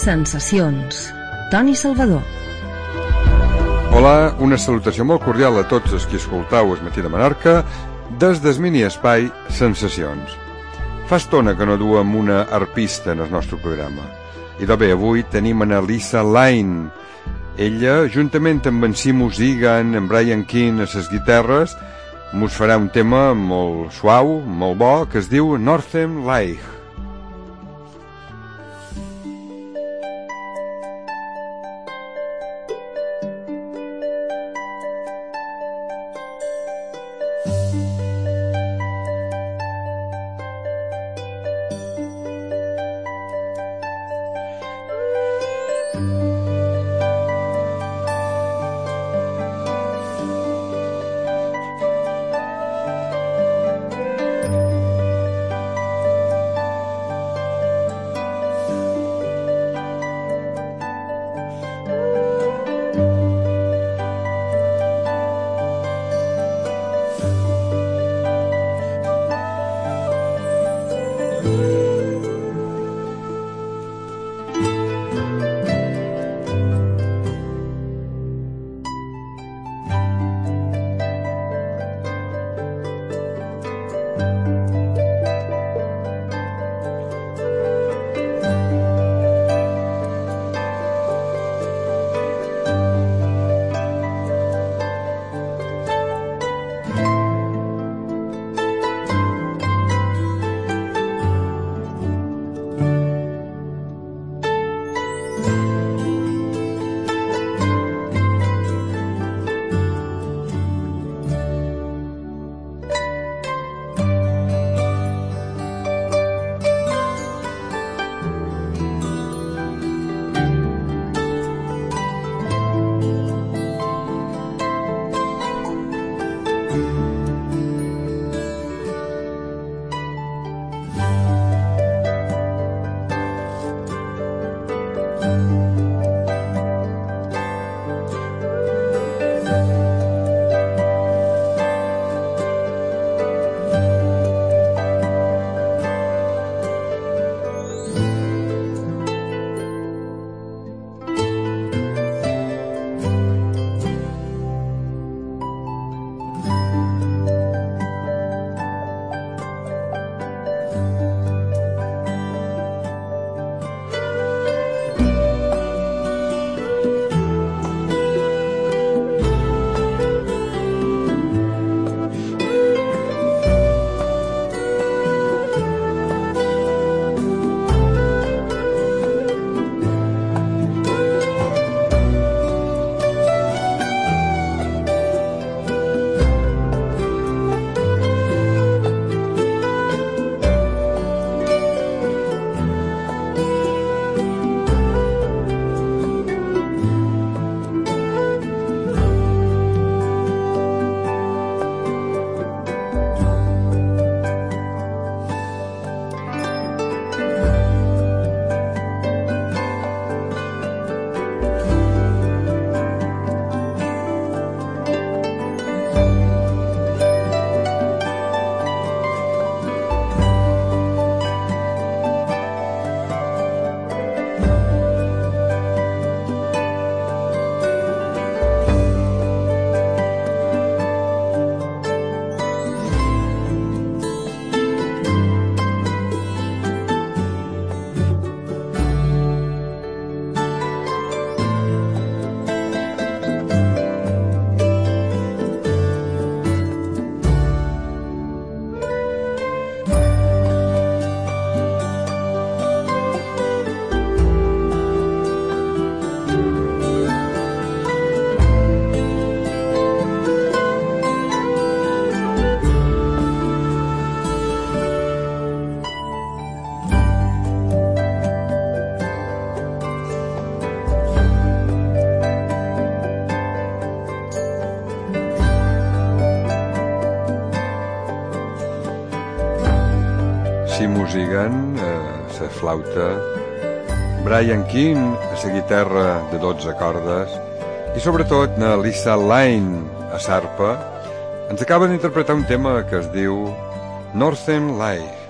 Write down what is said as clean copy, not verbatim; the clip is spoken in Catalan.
Sensacions. Toni Salvador. Hola, una salutació molt cordial a tots els que escoltau el Matí de Menorca des del mini espai Sensacions. Fa estona que no duem una arpista en el nostre programa. I bé, avui tenim en Lisa Line. Ella, juntament amb en Seamus Egan, en Brian Keane a les guitarres, mos farà un tema molt suau, molt bo, que es diu Northern Light. Seamus Egan a la flauta, Brian Keane a la guitarra de 12 cordes i sobretot na Lisa Line a l'arpa ens acaba d'interpretar un tema que es diu Northern Light.